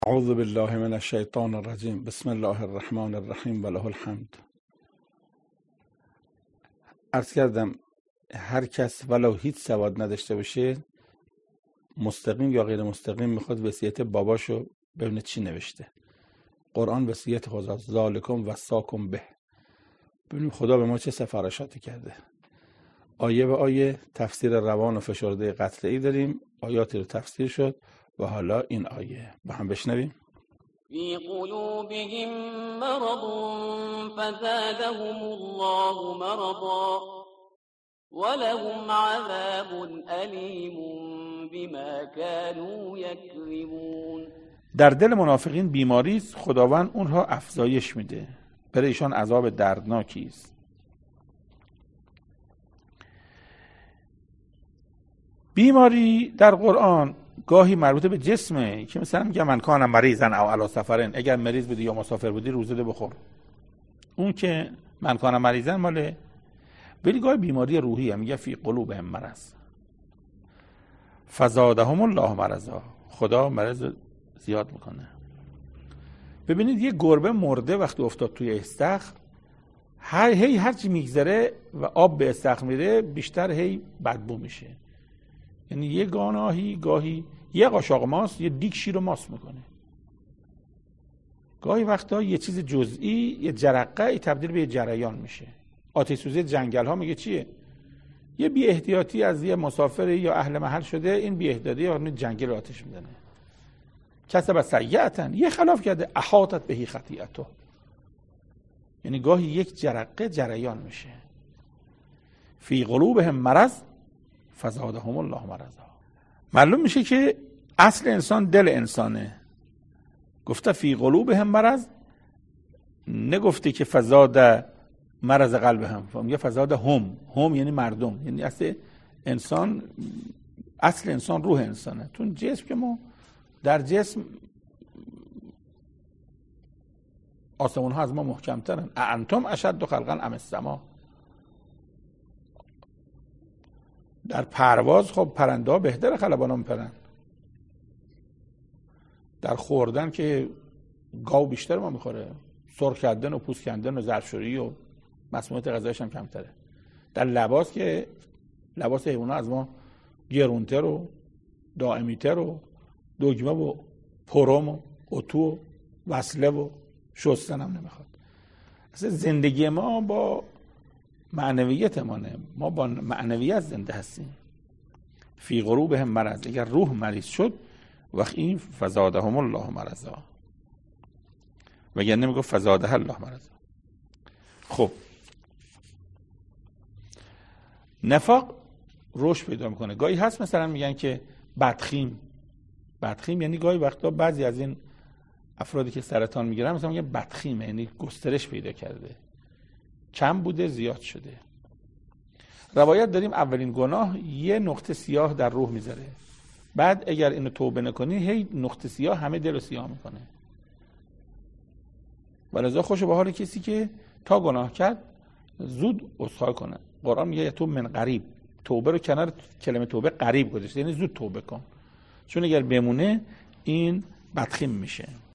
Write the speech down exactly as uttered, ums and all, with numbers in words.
اعوذ بالله من الشیطان الرجیم. بسم الله الرحمن الرحیم و له الحمد. عرض کردم هر کس ولو هیچ سواد نداشته باشه، مستقیم یا غیر مستقیم میخواد وصیت باباشو ببینه چی نوشته. قرآن وصیت خدا ذالکم وصاکم به. ببینیم خدا به ما چه سفارشاتی کرده. آیه به آیه تفسیر روان و فشرده قطعی داریم. آیاتی رو تفسیر شد و حالا این آیه با هم بشنویم. فی قلوبهم مرض فزادهم الله مرضا ولهم عذاب علیم بما كانوا یکذبون. در دل منافقین بیماری است، خداوند اونها افزایش میده، برای ایشان عذاب دردناکی است. بیماری در قرآن گاهی مربوط به جسمه که مثلا میگه من کان مریضن او علی سفرن، اگر مریض بودی یا مسافر بودی روزه ده بخور. اون که من کان مریضن ماله. ولی گاهی بیماری روحی هم میگه فی قلوبهم مرض فزادهم الله مرضا، خدا مرض زیاد میکنه. ببینید یه گربه مرده وقتی افتاد توی استخر، هر هی هر چی میگذره و آب به استخر میره بیشتر هی بدبو میشه. یعنی یه گاهی گاهی یه قاشق ماست یه دیگ شیر رو ماست میکنه. گاهی وقتا یه چیز جزئی یه جرقه تبدیل به یه جریان میشه. آتش سوزی جنگل ها میگه چیه؟ یه بی احتیاطی از یه مسافر یا اهل محل شده، این بی احتیاطی و جنگل رو آتش میزنه. کسب سیئتن، یه خلاف کرده احاطت بهی خطیئته. یعنی گاهی یک جرقه جریان میشه. فی قلوبهم مرض فزادهم الله مرضا. معلوم میشه که اصل انسان دل انسانه. گفته فی قلوبهم مرض، نگفته که فزاد مرض قلبهم، میگه فزاد هم. هم یعنی مردم، یعنی اصل انسان، اصل انسان روح انسانه. تو جسم که ما در جسم آسمون ها از ما محکم ترن. انتم اشد خلقا ام السما. در پرواز خب پرنده ها بهتر خلبانا میپرن. در خوردن که گاو بیشتر ما میخوره، سرخ کردن و پوست کندن و ظرفشویی و مسمومیت غذایش هم کمتره. در لباس که لباس حیونا از ما گرونتر و دائمیتر و دگمه و پرم و اتو و وصله و شستن هم نمیخواد. اصلا زندگی ما با معنویت مانه، ما با معنویت زنده هستیم. فی قلوبهم مرض، اگر روح مریض شد وقت این فزادهم الله مرضا، وگرنه میگه فزاده الله مرضا. خب نفاق رشد پیدا میکنه. گاهی هست مثلا میگن که بدخیم. بدخیم یعنی گاهی وقتا بعضی از این افرادی که سرطان میگیرن مثلا میگن بدخیمه، یعنی گسترش پیدا کرده، کم بوده زیاد شده. روایت داریم اولین گناه یه نقطه سیاه در روح میذاره، بعد اگر اینو توبه نکنی هی نقطه سیاه همه دل رو سیاه میکنه. ولذا خوش به حال کسی که تا گناه کرد زود عذرخواهی کنه. قرآن میگه تو من قریب، توبه رو کنار کلمه توبه قریب گذاشته، یعنی زود توبه کن، چون اگر بمونه این بدخیم میشه.